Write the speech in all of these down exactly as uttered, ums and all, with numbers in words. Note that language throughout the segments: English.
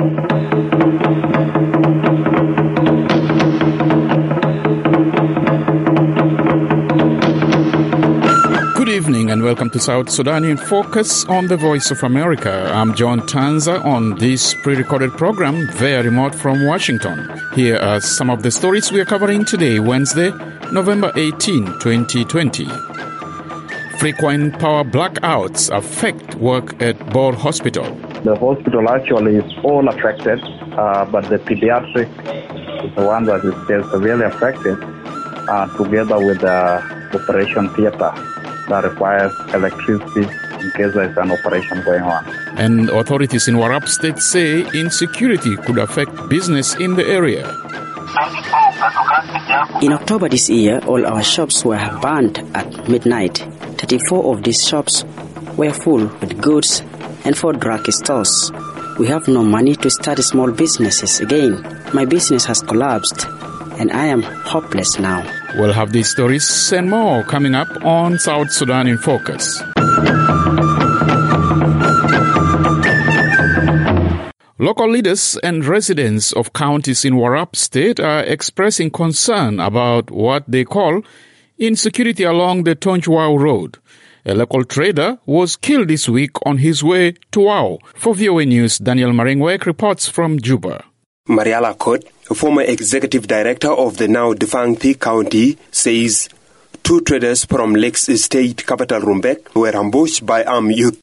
Good evening and welcome to South Sudan in Focus on the Voice of America. I'm John Tanza on this pre-recorded program via remote from Washington. Here are some of the stories we are covering today, Wednesday, November eighteenth, twenty twenty. Frequent power blackouts affect work at Bor Hospital. The hospital actually is all affected, uh, but the pediatric is the one that is still severely affected, uh, together with the operation theater that requires electricity in case there is an operation going on. And authorities in Warrap State say insecurity could affect business in the area. In October this year, all our shops were burned at midnight. thirty-four of these shops were full with goods and four drug stores. We have no money to start small businesses again. My business has collapsed and I am hopeless now. We'll have these stories and more coming up on South Sudan in Focus. Local leaders and residents of counties in Warrap State are expressing concern about what they call insecurity along the Tonjwao Road. A local trader was killed this week on his way to Wau. For V O A News, Daniel Maringwek reports from Juba. Mariala Kot, a former executive director of the now defunct Thief County, says two traders from Lakes State capital Rumbek were ambushed by armed youth.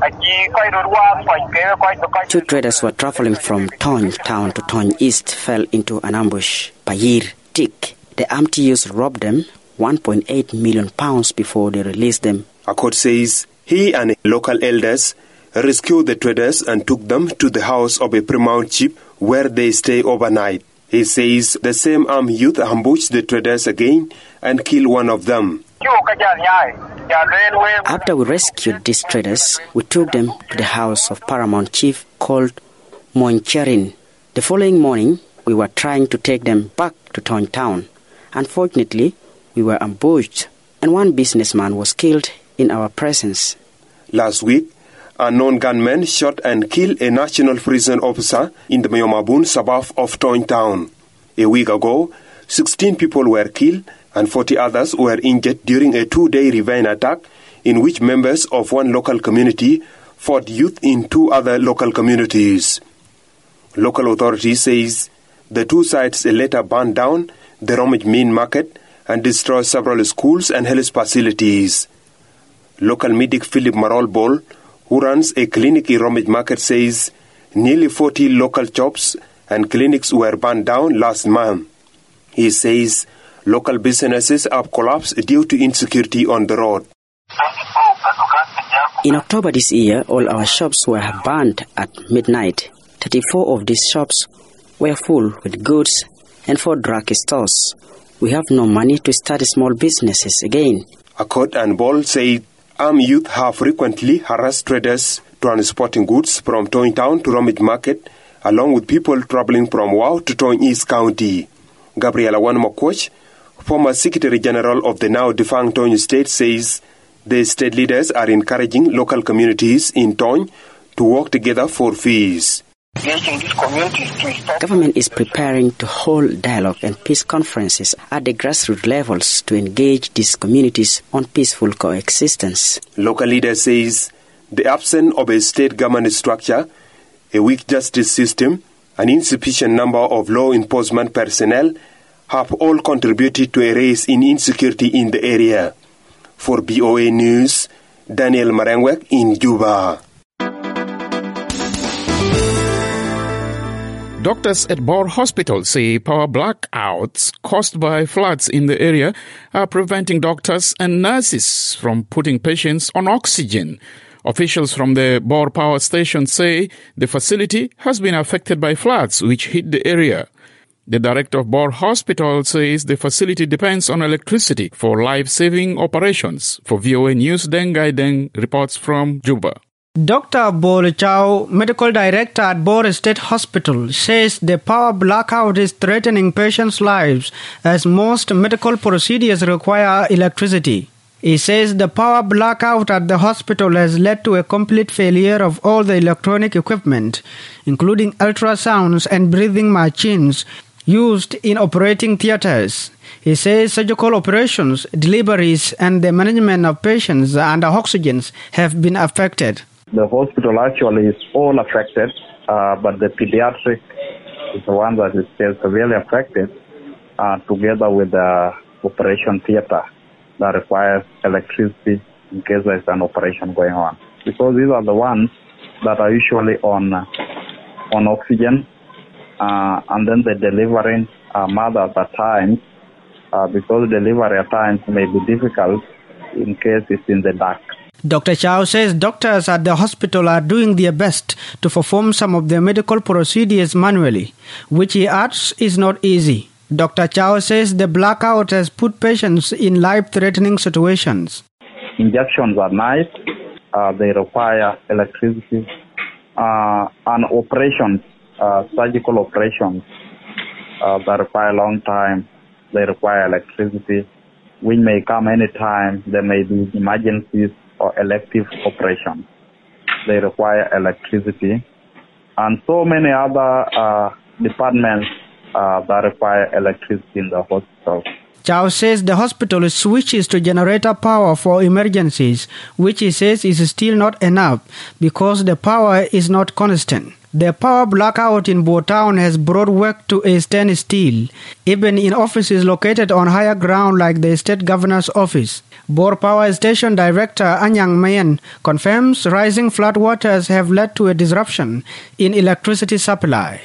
Two traders were traveling from Tony town to Tony East fell into an ambush. Payir Tik, the armed youths robbed them one point eight million pounds before they released them. Akot says he and local elders rescued the traders and took them to the house of a Paramount chief where they stay overnight. He says the same armed youth ambushed the traders again and killed one of them. After we rescued these traders, we took them to the house of Paramount chief called Moncherin. The following morning, we were trying to take them back to Tony town. Unfortunately, we were ambushed and one businessman was killed in our presence. Last week, unknown gunmen shot and killed a national prison officer in the Mayomabun suburb of Tony town. A week ago, sixteen people were killed and forty others were injured during a two-day revenge attack in which members of one local community fought youth in two other local communities. Local authorities says the two sites later burned down the Romage main market and destroyed several schools and health facilities. Local medic Philip Marol Bol, who runs a clinic in Romage market, says nearly forty local shops and clinics were burned down last month. He says local businesses have collapsed due to insecurity on the road. In October this year, all our shops were burned at midnight. thirty-four of these shops were full with goods and four drug stores. We have no money to start small businesses again. Akot and Ball said armed youth have frequently harassed traders transporting goods from Tony town to Romage market, along with people traveling from Wau to Tony East County. Gabriela Wanmakwach, former Secretary General of the now defunct Tony State, says the state leaders are encouraging local communities in Tony to work together for peace. Government is preparing to hold dialogue and peace conferences at the grassroots levels to engage these communities on peaceful coexistence. Local leaders says the absence of a state government structure, a weak justice system, an insufficient number of law enforcement personnel have all contributed to a rise in insecurity in the area. For B O A News, Daniel Marangwek in Juba. Doctors at Bor Hospital say power blackouts caused by floods in the area are preventing doctors and nurses from putting patients on oxygen. Officials from the Bor Power Station say the facility has been affected by floods which hit the area. The director of Bor Hospital says the facility depends on electricity for life-saving operations. For V O A News, Deng Gai Deng reports from Juba. Doctor Bol Chow, medical director at Bor State Hospital, says the power blackout is threatening patients' lives as most medical procedures require electricity. He says the power blackout at the hospital has led to a complete failure of all the electronic equipment, including ultrasounds and breathing machines used in operating theaters. He says surgical operations, deliveries, and the management of patients under oxygen have been affected. The hospital actually is all affected, uh, but the pediatric is the one that is still severely affected, uh, together with the operation theater that requires electricity in case there's an operation going on. Because these are the ones that are usually on uh, on oxygen, uh, and then the delivering uh, mothers at times, uh, because delivery at times may be difficult in case it's in the dark. Doctor Chow says doctors at the hospital are doing their best to perform some of the medical procedures manually, which he adds is not easy. Doctor Chow says the blackout has put patients in life-threatening situations. Injections at night, uh, they require electricity, uh, and operations, uh, surgical operations uh, that require a long time, they require electricity, which may come anytime. There may be emergencies or elective operations. They require electricity, and so many other uh, departments uh, that require electricity in the hospital. Chow says the hospital switches to generator power for emergencies, which he says is still not enough because the power is not constant. The power blackout in Bo Town has brought work to a standstill, even in offices located on higher ground like the state governor's office. Bor Power Station Director Anyang Mayan confirms rising floodwaters have led to a disruption in electricity supply.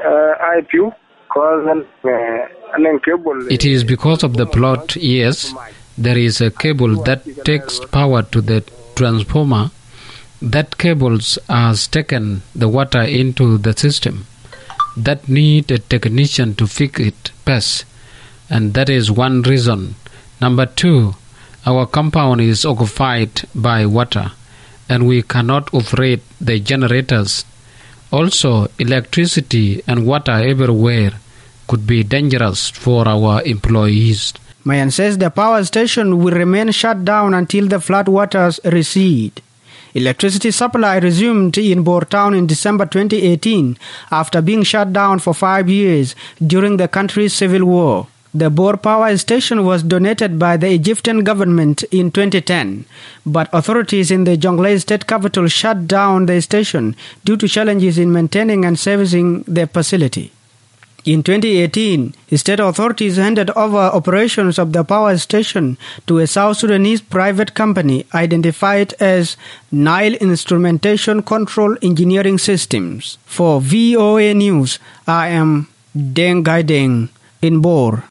It is because of the plot, yes. There is a cable that takes power to the transformer. That cable has taken the water into the system. That need a technician to fix it best. And that is one reason. Number two, our compound is occupied by water and we cannot operate the generators. Also, electricity and water everywhere could be dangerous for our employees. Mayan says the power station will remain shut down until the floodwaters recede. Electricity supply resumed in Bor Town in December twenty eighteen after being shut down for five years during the country's civil war. The Bor Power Station was donated by the Egyptian government in twenty ten, but authorities in the Jonglei state capital shut down the station due to challenges in maintaining and servicing the facility. In twenty eighteen, state authorities handed over operations of the power station to a South Sudanese private company identified as Nile Instrumentation Control Engineering Systems. For V O A News, I am Deng Gai Deng in Bor.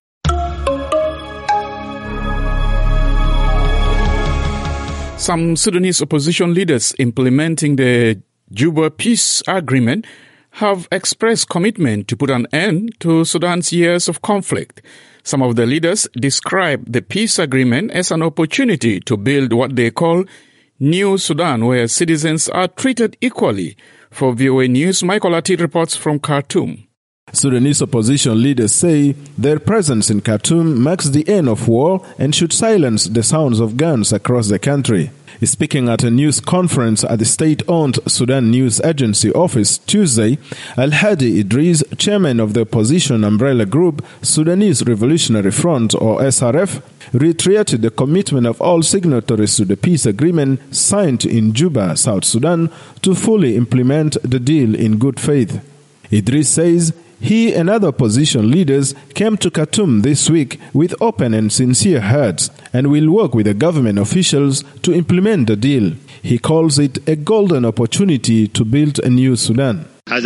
Some Sudanese opposition leaders implementing the Juba Peace Agreement have expressed commitment to put an end to Sudan's years of conflict. Some of the leaders describe the peace agreement as an opportunity to build what they call New Sudan, where citizens are treated equally. For V O A News, Michael Ati reports from Khartoum. Sudanese opposition leaders say their presence in Khartoum marks the end of war and should silence the sounds of guns across the country. Speaking at a news conference at the state-owned Sudan News Agency office Tuesday, Al-Hadi Idris, chairman of the opposition umbrella group Sudanese Revolutionary Front or S R F, reiterated the commitment of all signatories to the peace agreement signed in Juba, South Sudan, to fully implement the deal in good faith. Idris says he and other opposition leaders came to Khartoum this week with open and sincere hearts and will work with the government officials to implement the deal. He calls it a golden opportunity to build a new Sudan.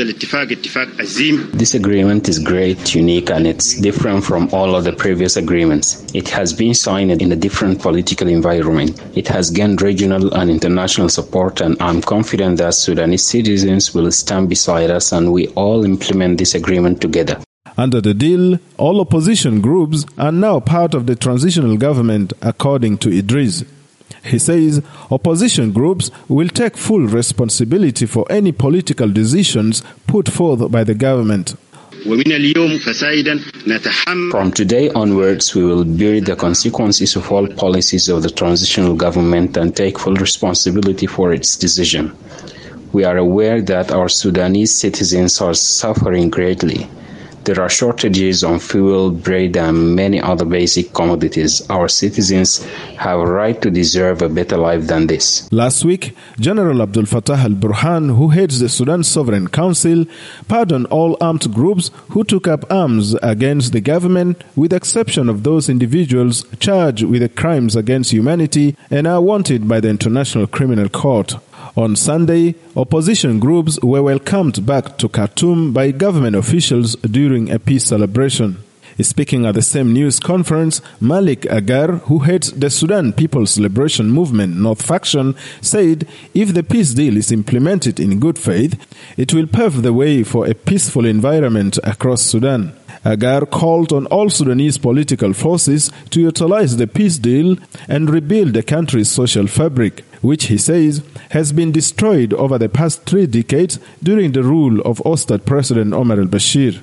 This agreement is great, unique, and it's different from all other previous agreements. It has been signed in a different political environment. It has gained regional and international support, and I'm confident that Sudanese citizens will stand beside us and we all implement this agreement together. Under the deal, all opposition groups are now part of the transitional government, according to Idris. He says opposition groups will take full responsibility for any political decisions put forth by the government. From today onwards, we will bear the consequences of all policies of the transitional government and take full responsibility for its decision. We are aware that our Sudanese citizens are suffering greatly. There are shortages on fuel, bread, and many other basic commodities. Our citizens have a right to deserve a better life than this. Last week, General Abdel Fattah al-Burhan, who heads the Sudan Sovereign Council, pardoned all armed groups who took up arms against the government, with the exception of those individuals charged with the crimes against humanity and are wanted by the International Criminal Court. On Sunday, opposition groups were welcomed back to Khartoum by government officials during a peace celebration. Speaking at the same news conference, Malik Agar, who heads the Sudan People's Liberation Movement North Faction, said if the peace deal is implemented in good faith, it will pave the way for a peaceful environment across Sudan. Agar called on all Sudanese political forces to utilize the peace deal and rebuild the country's social fabric, which he says has been destroyed over the past three decades during the rule of ousted President Omar al-Bashir.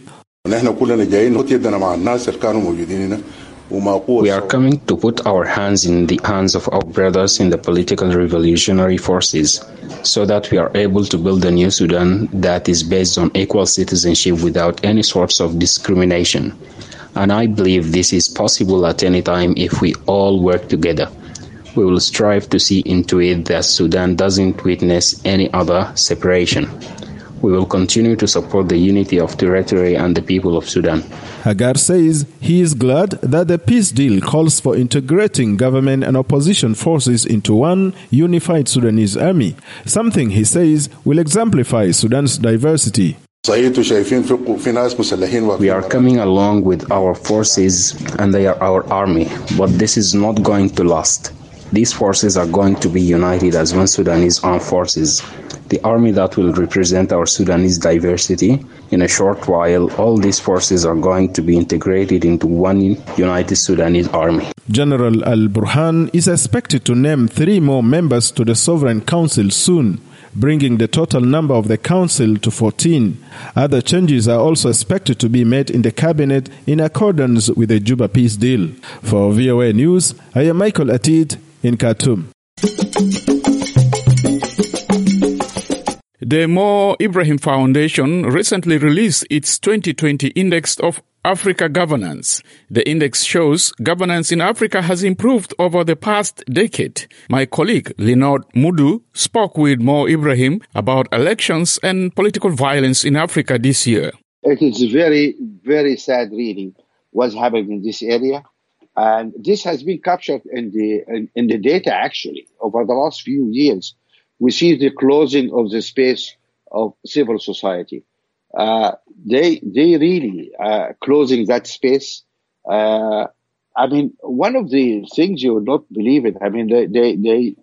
We are coming to put our hands in the hands of our brothers in the political revolutionary forces so that we are able to build a new Sudan that is based on equal citizenship without any sorts of discrimination. And I believe this is possible at any time if we all work together. We will strive to see into it that Sudan doesn't witness any other separation. We will continue to support the unity of territory and the people of Sudan. Agar says he is glad that the peace deal calls for integrating government and opposition forces into one unified Sudanese army, something he says will exemplify Sudan's diversity. We are coming along with our forces and they are our army, but this is not going to last. These forces are going to be united as one Sudanese armed forces. The army that will represent our Sudanese diversity. In a short while, all these forces are going to be integrated into one united Sudanese army. General al-Burhan is expected to name three more members to the Sovereign Council soon, bringing the total number of the council to fourteen. Other changes are also expected to be made in the cabinet in accordance with the Juba peace deal. For V O A News, I am Michael Atid in Khartoum. The Mo Ibrahim Foundation recently released its twenty twenty Index of Africa Governance. The index shows governance in Africa has improved over the past decade. My colleague Linod Mudu spoke with Mo Ibrahim about elections and political violence in Africa this year. It is very, very sad reading what's happening in this area. And this has been captured in the in, in the data, actually, over the last few years. We see the closing of the space of civil society. Uh, they they really uh, closing that space. Uh, I mean, one of the things you would not believe it. I mean, they they, they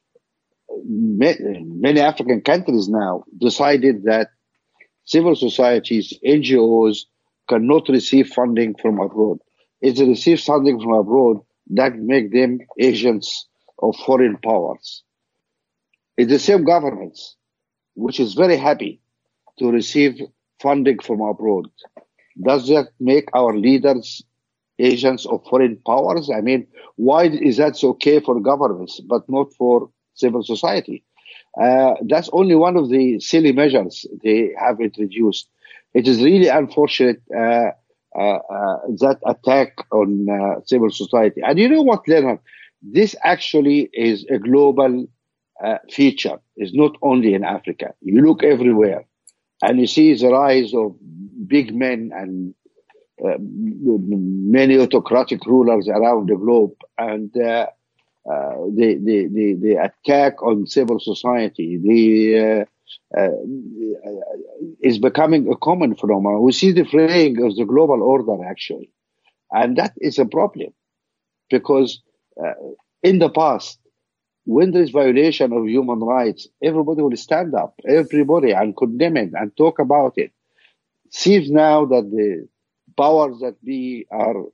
many African countries now decided that civil societies, N G Os, cannot receive funding from abroad. If they receive funding from abroad, that make them agents of foreign powers. It's the same governments, which is very happy to receive funding from abroad. Does that make our leaders agents of foreign powers? I mean, why is that okay for governments, but not for civil society? Uh, that's only one of the silly measures they have introduced. It is really unfortunate, uh, uh, uh, that attack on uh, civil society. And you know what, Leonard? This actually is a global Uh, feature. Is not only in Africa. You look everywhere and you see the rise of big men and uh, many autocratic rulers around the globe, and uh, uh, the, the, the, the attack on civil society the, uh, uh, is becoming a common phenomenon. We see the fraying of the global order, actually. And that is a problem because uh, in the past, when there is violation of human rights, everybody will stand up, everybody, and condemn it and talk about it. Seems now that the powers that be are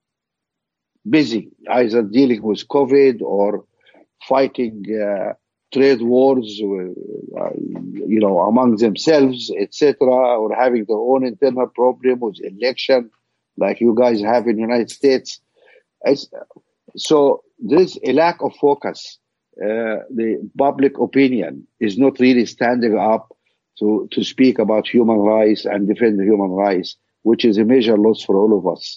busy, either dealing with COVID or fighting uh, trade wars, uh, you know, among themselves, et cetera, or having their own internal problem with election, like you guys have in the United States. It's, so there's a lack of focus. Uh, the public opinion is not really standing up to, to speak about human rights and defend human rights, which is a major loss for all of us.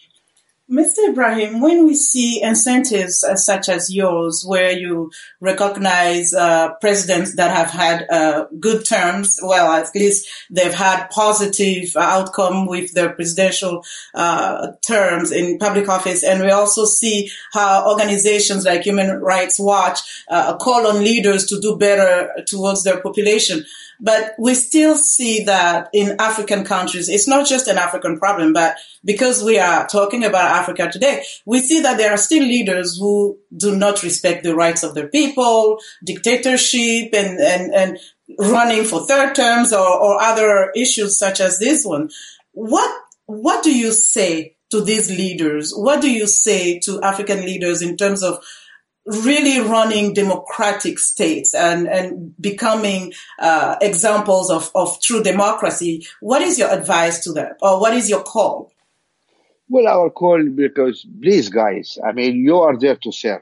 Mister Ibrahim, when we see incentives uh, such as yours, where you recognize uh, presidents that have had uh, good terms, well, at least they've had positive outcome with their presidential uh, terms in public office, and we also see how organizations like Human Rights Watch uh, call on leaders to do better towards their population. But we still see that in African countries, it's not just an African problem, but because we are talking about Africa today, we see that there are still leaders who do not respect the rights of their people, dictatorship, and, and, and running for third terms or, or other issues such as this one. What, what do you say to these leaders? What do you say to African leaders in terms of really running democratic states and, and becoming uh, examples of, of true democracy? What is your advice to them, or what is your call? Well, our call, because please, guys, I mean, you are there to serve.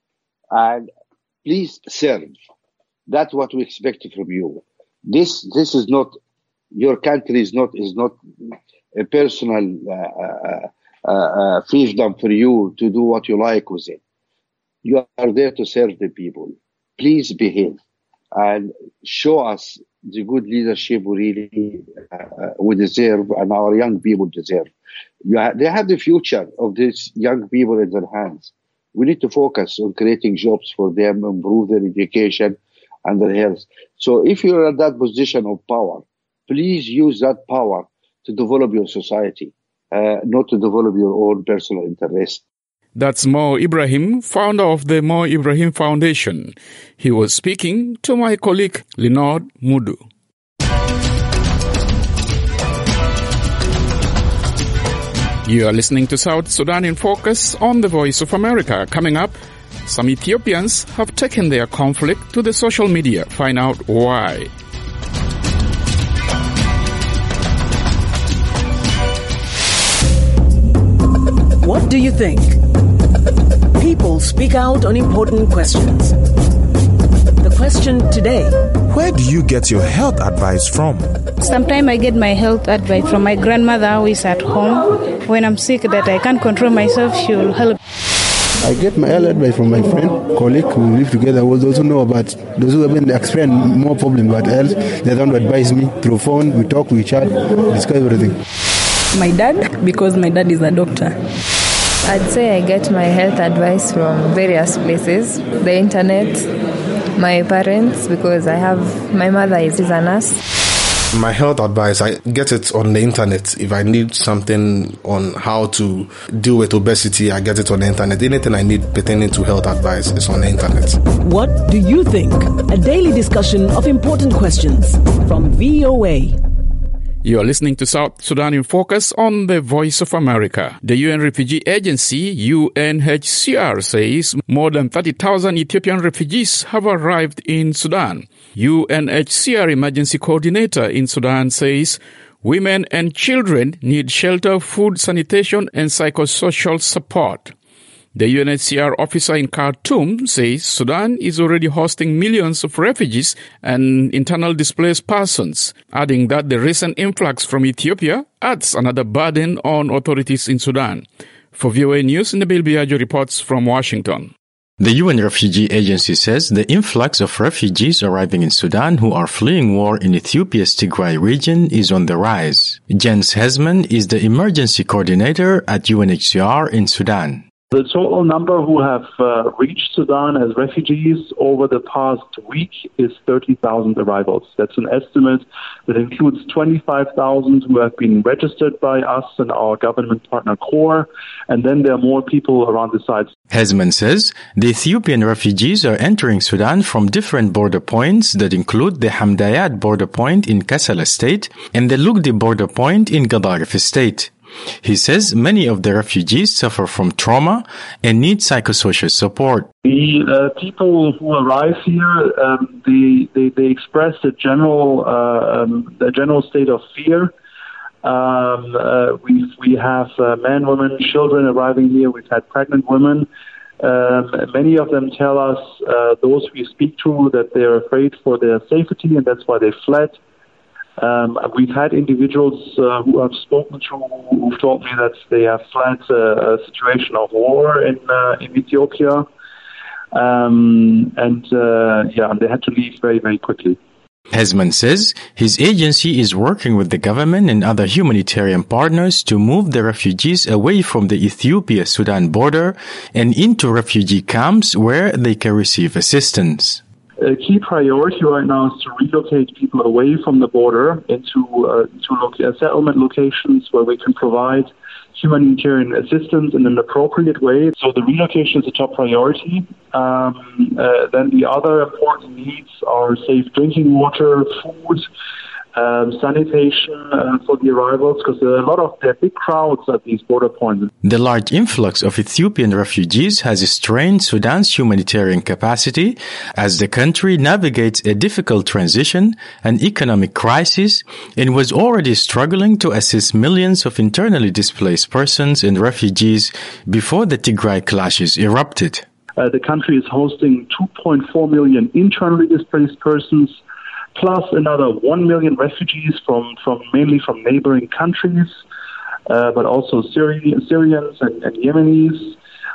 And please serve. That's what we expect from you. This this is not, your country is not, is not a personal uh, uh, uh, fiefdom for you to do what you like with it. You are there to serve the people. Please behave and show us the good leadership we really uh, we deserve and our young people deserve. You ha- they have the future of these young people in their hands. We need to focus on creating jobs for them, improve their education and their health. So if you're in that position of power, please use that power to develop your society, uh, not to develop your own personal interest. That's Mo Ibrahim, founder of the Mo Ibrahim Foundation. He was speaking to my colleague Linod Mudu. You are listening to South Sudan in Focus on the Voice of America. Coming up, some Ethiopians have taken their conflict to the social media. Find out why. What do you think? People speak out on important questions. The question today: where do you get your health advice from? Sometimes I get my health advice from my grandmother who is at home. When I'm sick that I can't control myself, she will help. I get my health advice from my friend, colleague who live together, who also know about those who have been experienced more problems about health. They don't advise me through phone. We talk, we chat, discuss everything. My dad, because my dad is a doctor. I'd say I get my health advice from various places, the internet, my parents, because I have, my mother is a nurse. My health advice, I get it on the internet. If I need something on how to deal with obesity, I get it on the internet. Anything I need pertaining to health advice is on the internet. What do you think? A daily discussion of important questions from V O A. You are listening to South Sudan in Focus on the Voice of America. The U N Refugee Agency, U N H C R, says more than thirty thousand Ethiopian refugees have arrived in Sudan. U N H C R Emergency Coordinator in Sudan says women and children need shelter, food, sanitation, and psychosocial support. The U N H C R officer in Khartoum says Sudan is already hosting millions of refugees and internal displaced persons, adding that the recent influx from Ethiopia adds another burden on authorities in Sudan. For V O A News, Nabil Biagio reports from Washington. The U N Refugee Agency says the influx of refugees arriving in Sudan who are fleeing war in Ethiopia's Tigray region is on the rise. Jens Hesman is the emergency coordinator at U N H C R in Sudan. The total number who have uh, reached Sudan as refugees over the past week is thirty thousand arrivals. That's an estimate that includes twenty-five thousand who have been registered by us and our government partner Corps, and then there are more people around the sites. Hesman says the Ethiopian refugees are entering Sudan from different border points that include the Hamdayat border point in Kassala state and the Lugdi border point in Gadaref state. He says many of the refugees suffer from trauma and need psychosocial support. The uh, people who arrive here, um, they, they they express a general uh, um, a general state of fear. Um, uh, we we have uh, men, women, children arriving here. We've had pregnant women. Um, many of them tell us, uh, those we speak to, that they're afraid for their safety, and that's why they fled. Um, we've had individuals uh, who I've spoken to who've told me that they have fled a, a situation of war in uh, in Ethiopia, um, and uh, yeah, they had to leave very, very quickly. Hezman says his agency is working with the government and other humanitarian partners to move the refugees away from the Ethiopia-Sudan border and into refugee camps where they can receive assistance. A key priority right now is to relocate people away from the border into, uh, into lo- settlement locations where we can provide humanitarian assistance in an appropriate way. So the relocation is a top priority. Um, uh, then the other important needs are safe drinking water, food, um, sanitation uh, for the arrivals, because there are a lot of there are big crowds at these border points. The large influx of Ethiopian refugees has strained Sudan's humanitarian capacity as the country navigates a difficult transition, an economic crisis, and was already struggling to assist millions of internally displaced persons and refugees before the Tigray clashes erupted. Uh, the country is hosting two point four million internally displaced persons, plus another one million refugees from, from mainly from neighboring countries, uh, but also Syri- Syrians and, and Yemenis.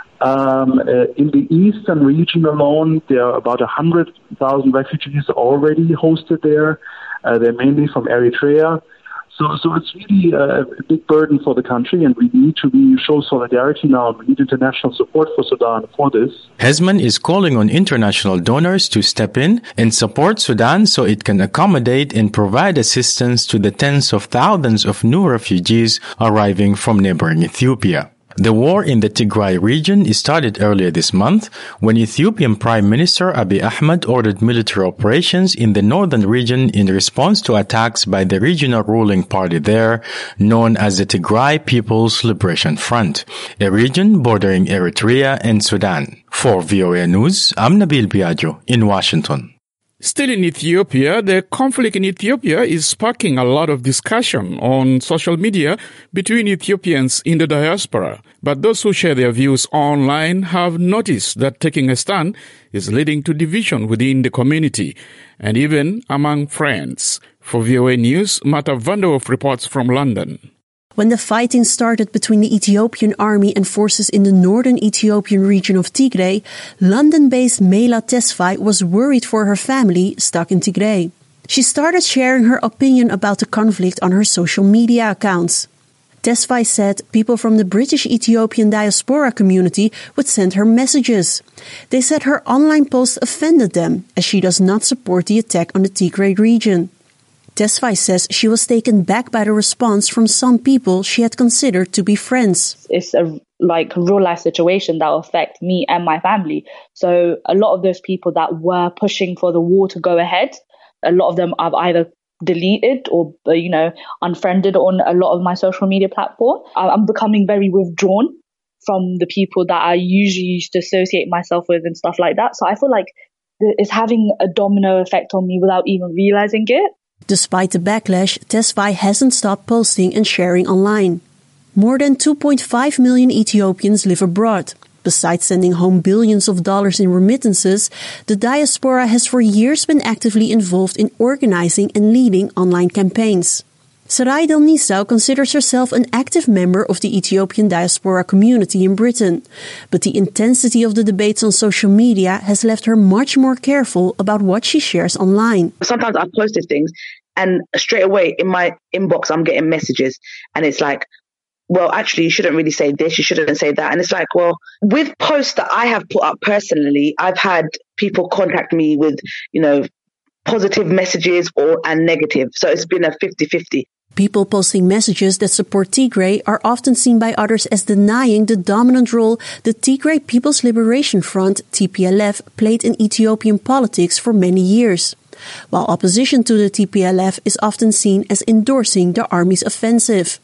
Um, uh, in the eastern region alone, there are about one hundred thousand refugees already hosted there. Uh, they're mainly from Eritrea. So, so it's really a big burden for the country, and we need to be, show solidarity now. We need international support for Sudan for this. Hezman is calling on international donors to step in and support Sudan so it can accommodate and provide assistance to the tens of thousands of new refugees arriving from neighboring Ethiopia. The war in the Tigray region started earlier this month when Ethiopian Prime Minister Abiy Ahmed ordered military operations in the northern region in response to attacks by the regional ruling party there, known as the Tigray People's Liberation Front, a region bordering Eritrea and Sudan. For V O A News, I'm Nabil Biagio in Washington. Still in Ethiopia, the conflict in Ethiopia is sparking a lot of discussion on social media between Ethiopians in the diaspora. But those who share their views online have noticed that taking a stand is leading to division within the community and even among friends. For V O A News, Mata Vanderhoef reports from London. When the fighting started between the Ethiopian army and forces in the northern Ethiopian region of Tigray, London-based Mela Tesfaye was worried for her family stuck in Tigray. She started sharing her opinion about the conflict on her social media accounts. Tesfaye said people from the British Ethiopian diaspora community would send her messages. They said her online posts offended them, as she does not support the attack on the Tigray region. Tesfaye says she was taken back by the response from some people she had considered to be friends. It's a like real life situation that will affect me and my family. So a lot of those people that were pushing for the war to go ahead, a lot of them I've either deleted or, you know, unfriended on a lot of my social media platform. I'm becoming very withdrawn from the people that I usually used to associate myself with and stuff like that. So I feel like it's having a domino effect on me without even realizing it. Despite the backlash, Tesfaye hasn't stopped posting and sharing online. More than two point five million Ethiopians live abroad. Besides sending home billions of dollars in remittances, the diaspora has for years been actively involved in organizing and leading online campaigns. Sarai Del Nisau considers herself an active member of the Ethiopian diaspora community in Britain, but the intensity of the debates on social media has left her much more careful about what she shares online. Sometimes I've posted things and straight away in my inbox I'm getting messages and it's like, well, actually, you shouldn't really say this, you shouldn't say that. And it's like, well, with posts that I have put up personally, I've had people contact me with, you know, positive messages or and negative. So it's been a fifty-fifty. People posting messages that support Tigray are often seen by others as denying the dominant role the Tigray People's Liberation Front, T P L F, played in Ethiopian politics for many years, while opposition to the T P L F is often seen as endorsing the army's offensive.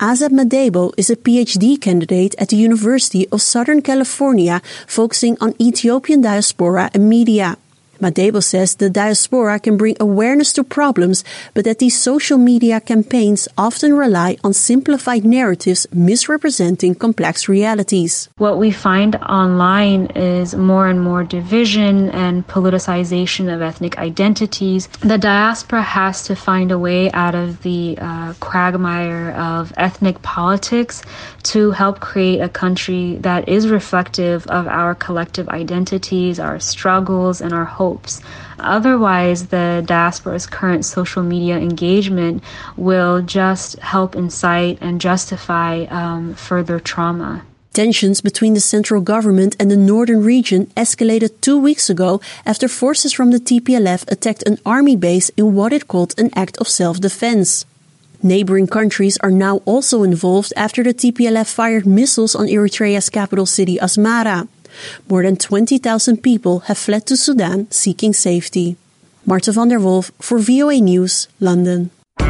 Azeb Madebo is a PhD candidate at the University of Southern California focusing on Ethiopian diaspora and media. Madebo says the diaspora can bring awareness to problems, but that these social media campaigns often rely on simplified narratives misrepresenting complex realities. What we find online is more and more division and politicization of ethnic identities. The diaspora has to find a way out of the uh, quagmire of ethnic politics to help create a country that is reflective of our collective identities, our struggles, and our hopes. Otherwise, the diaspora's current social media engagement will just help incite and justify um, further trauma. Tensions between the central government and the northern region escalated two weeks ago after forces from the T P L F attacked an army base in what it called an act of self-defense. Neighboring countries are now also involved after the T P L F fired missiles on Eritrea's capital city Asmara. More than twenty thousand people have fled to Sudan seeking safety. Marta van der Wolf for V O A News, London.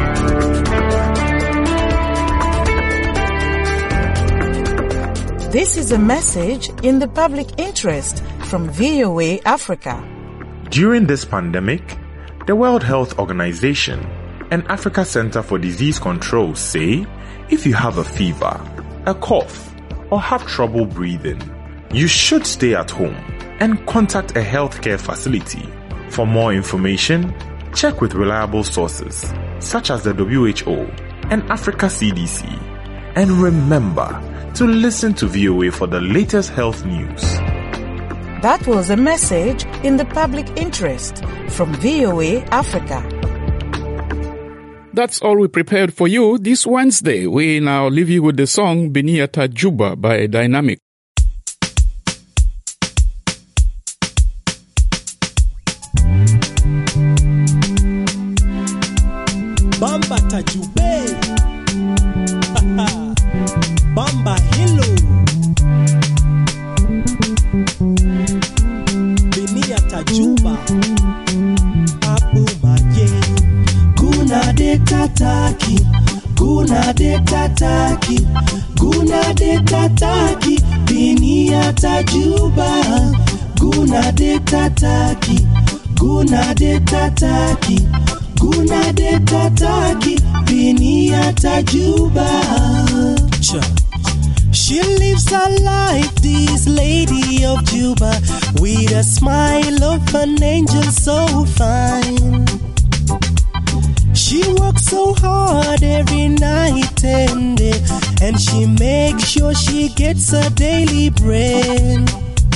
This is a message in the public interest from V O A Africa. During this pandemic, the World Health Organization and Africa Center for Disease Control say if you have a fever, a cough, or have trouble breathing, you should stay at home and contact a healthcare facility. For more information, check with reliable sources such as the W H O and Africa C D C. And remember to listen to V O A for the latest health news. That was a message in the public interest from V O A Africa. That's all we prepared for you this Wednesday. We now leave you with the song Biniata Juba by Dynamic. Bamba Tajube Bamba Hilo Binia Tajuba Abu Maye Guna de Tataki Guna de Tataki Guna de Tataki Binia Tajuba Guna de Tataki Guna de Tataki Guna de Tataki, Binia Tajuba. She lives her life, this lady of Juba, with a smile of an angel so fine. She works so hard every night and day, and she makes sure she gets her daily bread.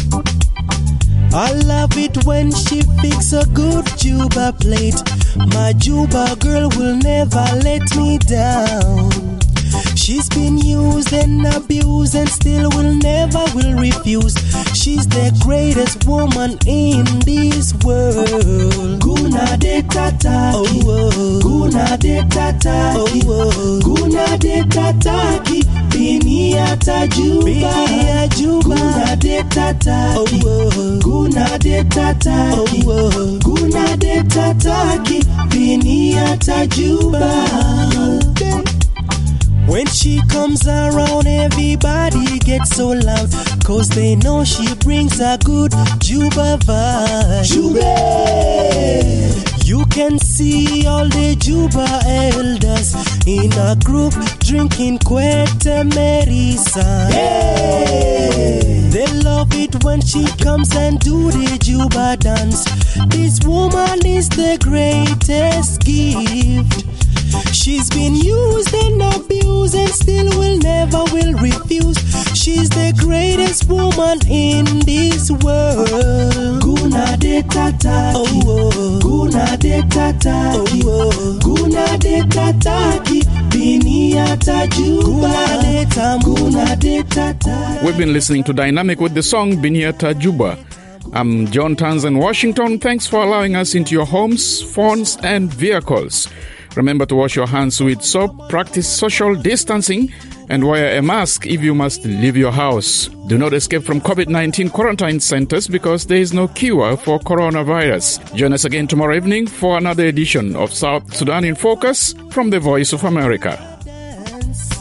I love it when she fix a good Juba plate. My Juba girl will never let me down. She's been used and abused and still will never will refuse. She's the greatest woman in this world. Guna de Tataki, oh, oh. Guna de Tataki, oh, oh. Guna de Tataki, Binia Tajuba, Guna de Tataki, oh, oh. Guna de Tataki, oh, oh. Guna de Tataki, Binia Tajuba. When she comes around, everybody gets so loud, cause they know she brings a good Juba vibe. Juba! You can see all the Juba elders in a group drinking Quete Merisa. Hey! They love it when she comes and do the Juba dance. This woman is the greatest gift. She's been used and abused and still will never will refuse. She's the greatest woman in this world. Guna de Tataki, oh, oh. Guna de Tataki, oh, oh. Guna de Tataki, Binia Tajuba, Guna de Tataki. We've been listening to Dynamic with the song Binia Tajuba. I'm John Tanzan, Washington. Thanks for allowing us into your homes, phones, and vehicles. Remember to wash your hands with soap, practice social distancing, and wear a mask if you must leave your house. Do not escape from COVID nineteen quarantine centers because there is no cure for coronavirus. Join us again tomorrow evening for another edition of South Sudan in Focus from the Voice of America.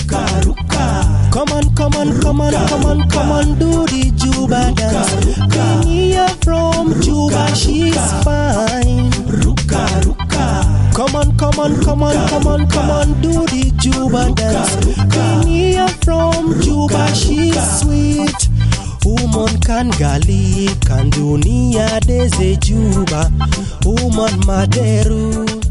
ruka, ruka. Come on, come on, come on, come on, come on, do the Juba dance. Kenya from Juba, she's fine. Ruka, ruka. Come on, come on, come on, come on, come on, do the Juba dance. Kenya from Juba, she's sweet. Woman kan gali kan dunia deze Juba. Woman maderu.